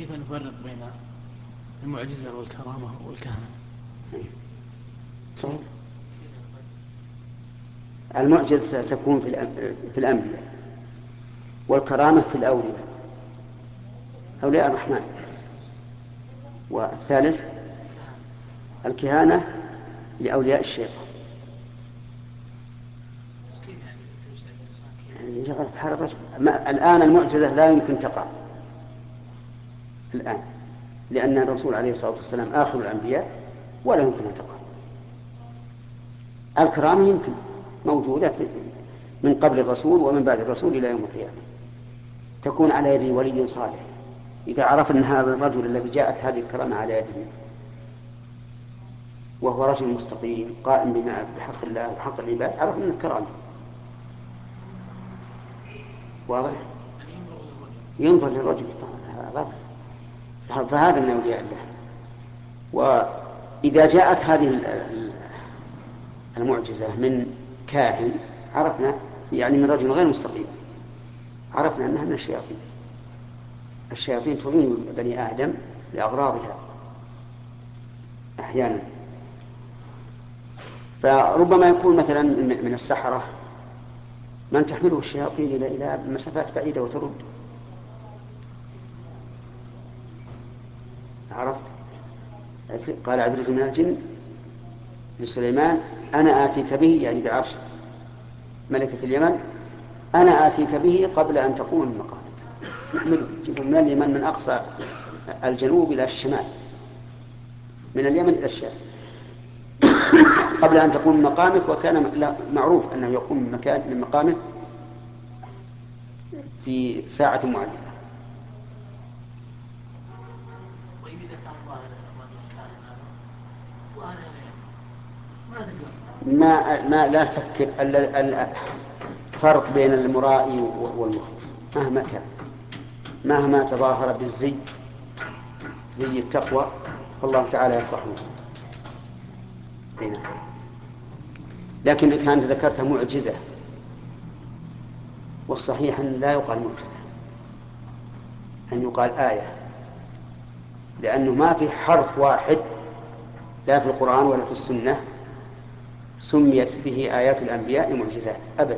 كيف نفرق بين المعجزة والكرامة والكهنة؟ صحيح. المعجزة تكون في الأنبياء، والكرامة في الأولياء، أولياء الرحمن. والثالث الكهانة لأولياء الشيطان. الآن المعجزة لا يمكن تقع الآن، لأن الرسول عليه الصلاة والسلام آخر الأنبياء ولا يمكن أن تقع. الكرامة يمكن موجودة من قبل الرسول ومن بعد الرسول إلى يوم القيامة، تكون على يد ولي صالح. إذا عرف أن هذا الرجل الذي جاءت هذه الكرامة على يده وهو رجل مستقيم قائم بحق الله وحق العباد، عرف أن الكرامة واضح. ينظر للرجل فهذا من أولياء الله. وإذا جاءت هذه المعجزة من كاهن عرفنا، يعني من رجل غير مستقيم، عرفنا أنها من الشياطين. الشياطين تعين بني آدم لأغراضها أحيانا. فربما يكون مثلا من السحرة من تحمله الشياطين إلى مسافات بعيدة وترد. عرفت؟ قال عبد من الجن لسليمان أنا آتيك به، يعني بعرش ملكة اليمن، أنا آتيك به قبل أن تقوم من مقامك. نحمله من اليمن، من أقصى الجنوب إلى الشمال، من اليمن إلى الشام، قبل أن تقوم من مقامك. وكان معروف أنه يقوم من مقامه في ساعة معينة. ما لا تفكر الفرق بين المرائي والمخلص مهما كان، مهما تظاهر بالزي زي التقوى، فالله تعالى يفرحه. لكن إن كانت ذكرتها معجزة، والصحيح أن لا يقال معجزة، أن يقال آية، لأنه ما في حرف واحد لا في القرآن ولا في السنة سميت به آيات الأنبياء معجزات أبدا،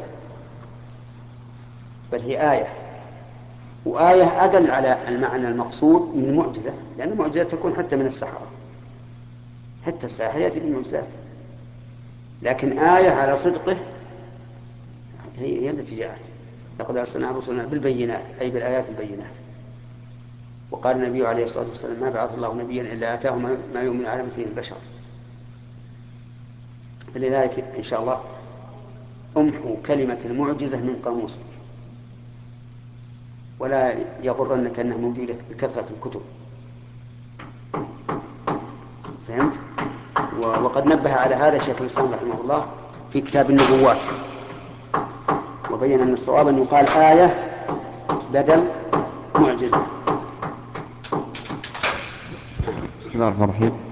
بل هي آية، وآية أدل على المعنى المقصود من معجزة، لأن المعجزة تكون حتى من السحرة، حتى الساحر يأتي بالمعجزات، لكن آية على صدقه هي التي جاءت. لقد أرسلنا رسلنا بالبينات، أي بالآيات البينات. وقال النبي عليه الصلاة والسلام ما بعث الله نبيا إلا آتاه ما يؤمن على مثل البشر. فلذلك إن شاء الله أمحو كلمة المعجزة من قاموسك، ولا يغرنك أنها موجودة بكثرة الكتب. فهمت؟ وقد نبه على هذا شيخ الإسلام رحمه الله في كتاب النبوات، وبين أن الصواب أن يقال آية بدل معجزة. بسم الله الرحمن الرحيم.